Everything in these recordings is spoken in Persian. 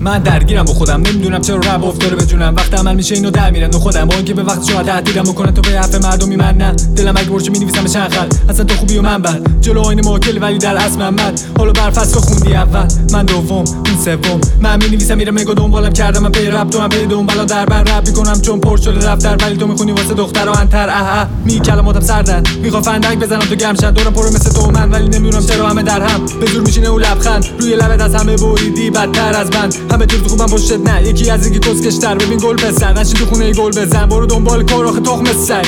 من درگیرم با خودم، نمیدونم چرا رب افتاره به جونم. وقت عمل میشه اینو در میرن خودم، با اینکه به وقت شما تهدیدم میکنن تو به حرف مردمی من نه. دلم اگه برچه مینویسم به چند خط، اصلا تو خوبی و من بد. جلو آینه موکل ولی در اصل محمد. حالا برفصل خوندی اول، من دوم اون سوم. من مینویسم میرم نگاه دنبالم کردم، من پی رپ تو هم پی دنبالا در بر رپ میکنم چون پر شده دفتر. ولی تو میخونی واسه دخترا انتر می کلماتم سردن، میخوام فندک بزنم تو گمشن. دورم پر مثل تو من ولی نمیدونم چرا همه در هم. به زور میشینه اون لبخند روی لبت، از همه بریدی بدتر از من. همه تو خوبم پشتت نه، یکی از اینکه کسکشتر. ببین گل پسر نشین تو خونه گل بزن، برو دنبال کار آخه تخم سگ.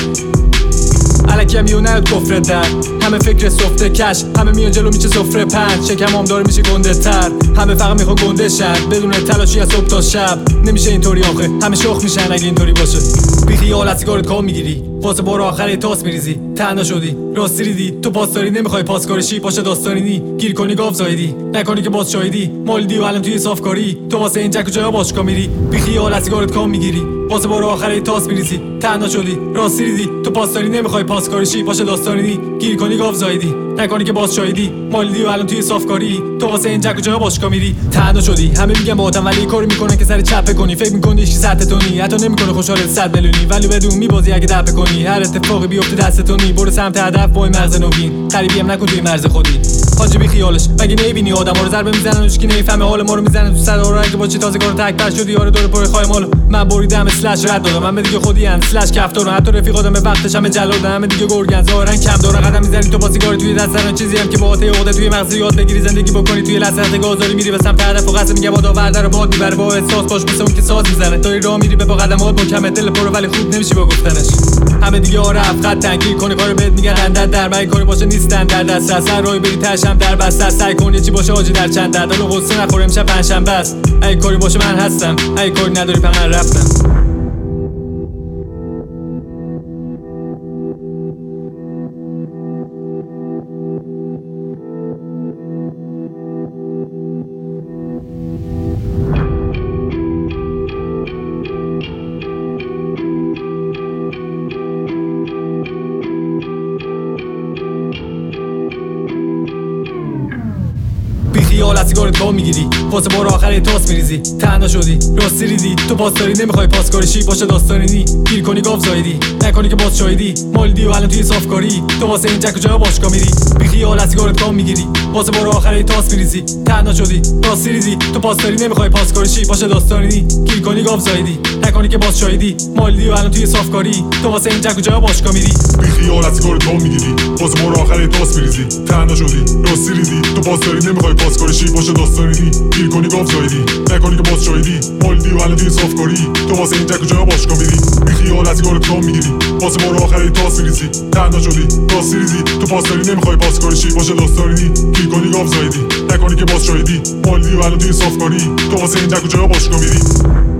الکی هم نیاد کفر در، همه فکر سفته کش. همه میان جلو میشه سفره پنج، شکم هم داره میشه گنده تر. همه فقط میخوا گنده شن بدون تلاشی از صبح تا شب. نمیشه اینطوری آخه، همه شخ میشن اگه اینطوری باشه. بی خیال از سیگارت کام میگیری، واسه بار آخر تاس میریزی. تنها شدی راستی ریدی، تو پاس داری نمیخوای پاس کارشی. باشه داستانی نی گیر کنی گاف زایدی، نکنی که باز شایدی مالدی و الان توی صافکاری. تو واسه این جک و جایا باشگاه میری. بی خیال از سیگارت کام میگیری، واسه بار آخر تاس میریزی. تنها شدی راستی ریدی، تو پاس داری نمیخوای پاس کارشی. باشه داستانی نی گیر کنی گاف زایدی، نکنی که باز شایدی مالدی و الان توی صافکاری. تو واسه این جک و جایا باشگاه میری. تنها شدی همه میگن باهاتم ولی کاری میکنن که سر چپ کنی. فکر میکنی هیچ سطح تونی، حتی نمیکنه خوشحالت 100 میلیونی ولی بدون میبازی اگه دپ کنی. هر اتفاقی بیفته دستتونی، برو سمت هدف با این مغز نوین. غریبی هم نکن توی مرز خودی. حاجی بی خیالش مگه نمیبینی آدما رو ضربه میزنن و کی نمیفهمه حال ما رو میزنه تو صدا رو. اگه با چی تازه کارو تک پش شدی یارو دور پر خای مال. من بریدم اسلش رد دادم، من دیگه خودی ان اسلش کفتار. حتی رفیقاتم به وقتش هم جلادن، همه دیگه گرگن ظاهرن کم دارن. قدم میزنی تو با سیگار توی دست، هر چیزی هم که با عقده عقده توی مغز یاد بگیری زندگی بکنی. توی لحظه گازاری میری به سمت هدف و قصد میگه باد آورده رو باد میبره. با احساس باش مثل اون که ساز میزنه، داری راه میری به با قدمات با کم دل پر ولی خوب نمیشی با گفتنش. همه دیگه آره افقط تنگی کنه کارو بهت میگن اندر در من کاری باشه نیستن در دست. سر راهی بری تشم در بسته، سعی کن یه چی باشه آجی در چند درد. حالا قصه نخورم امشب پنجشنبه است، اگه کاری باشه من هستم، اگه کاری نداری پس من رفتم. خیال از سیگارت کام میگیری، واسه بار آخر تاس میریزی. تنها شدی راستی ریدی، تو پاس داری نمیخوای پاس کارشی. باشه داستانی نی گیر کنی گاف زایدی، نکنی که باز شایدی مالدی و الان توی صافکاری. تو واسه این جک و جایا باشگاه میری. بی خیال از سیگارت کام میگیری، واسه بار آخر تاس میریزی. تنها شدی راستی ریدی، تو پاس داری نمیخوای پاس کارشی. باشه داستانی نی گیر کنی گاف زایدی، نکنی که باز شایدی مالدی و الان توی صافکاری. تو واسه این جک و جایا باشگاه میری. بی خیال از سیگارت کام میگیری، واسه بار آخر تاس میریزی. تنها شدی راستی ریدی، تو پاس داری نمیخوای پاس کارشی. باشه داستانی نی گیر کنی گاف زایدی، نکنی که باز شایدی مالدی و الان توی صافکاری. تو واسه این جک و جایا باشگاه میری. بی خیال از سیگارت کام میگیری، واسه بار آخر تاس میریزی. تنها شدی راستی ریدی، تو پاس داری نمیخوای پاس کارشی. باشه داستانی نی گیر کنی گاف زایدی، نکنی که باز شایدی مالدی و الان توی صافکاری. تو واسه این جک و جایا باشگاه میری.